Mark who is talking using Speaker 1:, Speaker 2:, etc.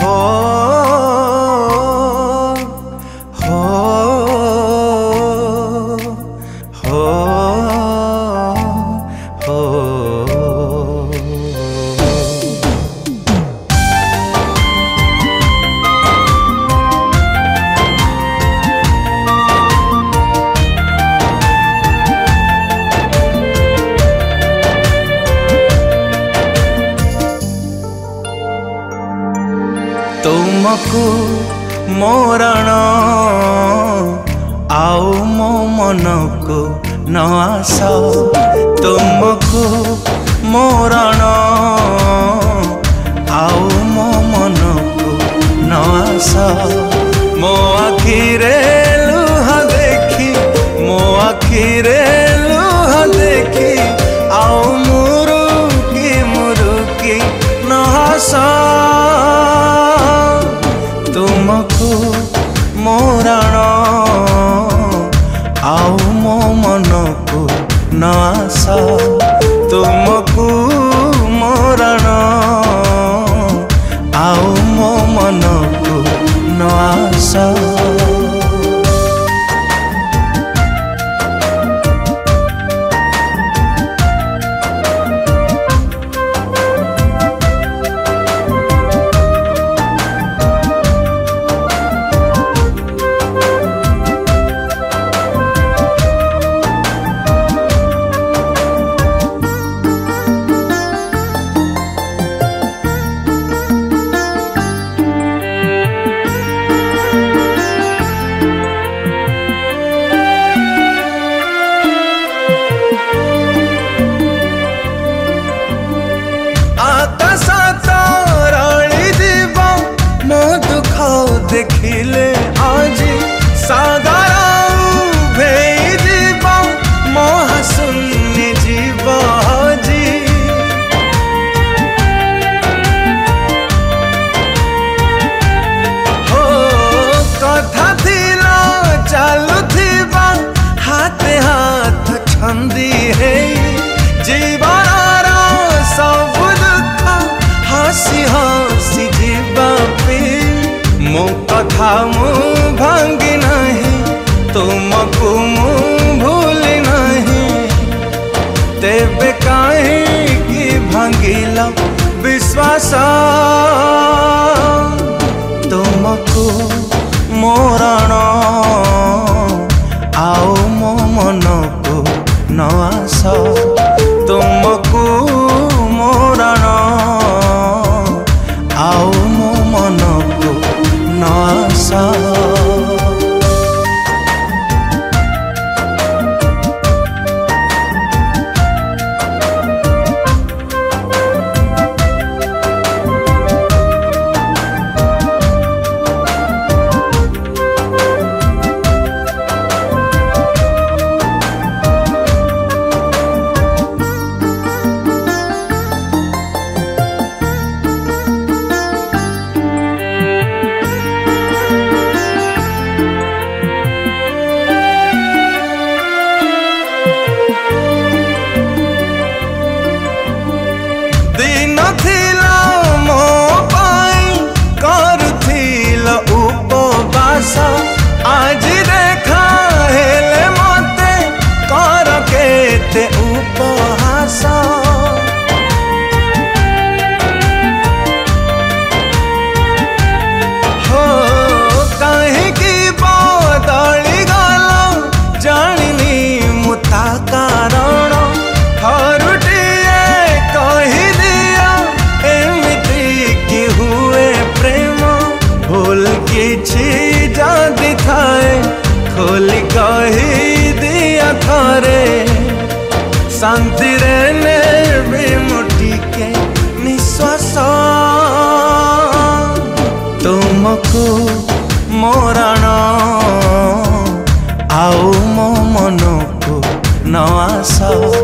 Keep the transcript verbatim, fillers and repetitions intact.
Speaker 1: हो हो हो हो तुमको मोरण आउ मो मन को न आस तुमको मोरण आउ मो मन को न आस मो आखिरे लुह देखी मो आखिरे लुह देखी आउ मुरुकी मुरुकी न आस तुमको मोरण आउ मो मन को न आस तुमको मोरण आउ मो मन को न आस देखिले आज सागर भेई जीव महाशून्य जीव जी हो कथा थिला चालू थिबा हाथे हाथ छंदी है जीवन सब दुख हसी हसी जीवा पे मो कथा मु भांगी नहीं तुमको मु भूली नहीं तेबे काहे कि भांगिला विश्वास तुमको मोरण आउ मो मन को न आस तुमको मोरण आउ मो मन को न आस दिन थिला मो पाई करुथिल उपवास आज देखा हेले मते कर केते उपहास हो कहीं की बदली गल जानिनी मुता कारण हरुटिए कही दिया एमिति की हुए प्रेम भूल किछि जादी थाए खोली कही दिया थारे शांति रे ने भी मुठी के निश्वास तुमको मोरण आउ मो मन को न आस।